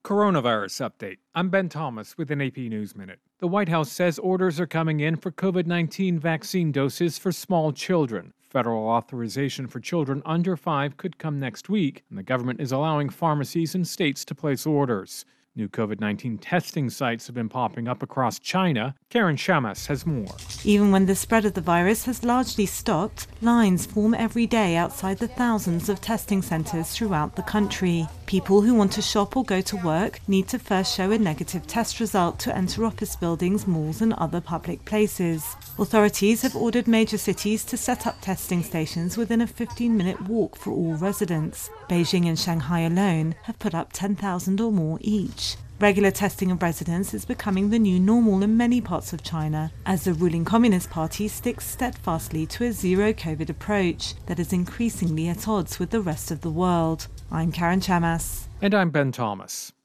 Coronavirus update. I'm Ben Thomas with an AP News Minute. The White House says orders are coming in for COVID-19 vaccine doses for small children. Federal authorization for children under 5 could come next week, and the government is allowing pharmacies and states to place orders. New COVID-19 testing sites have been popping up across China. Karen Shamas has more. Even when the spread of the virus has largely stopped, lines form every day outside the thousands of testing centres throughout the country. People who want to shop or go to work need to first show a negative test result to enter office buildings, malls and other public places. Authorities have ordered major cities to set up testing stations within a 15-minute walk for all residents. Beijing and Shanghai alone have put up 10,000 or more each. Regular testing of residents is becoming the new normal in many parts of China, as the ruling Communist Party sticks steadfastly to a zero-COVID approach that is increasingly at odds with the rest of the world. I'm Karen Chamas. And I'm Ben Thomas.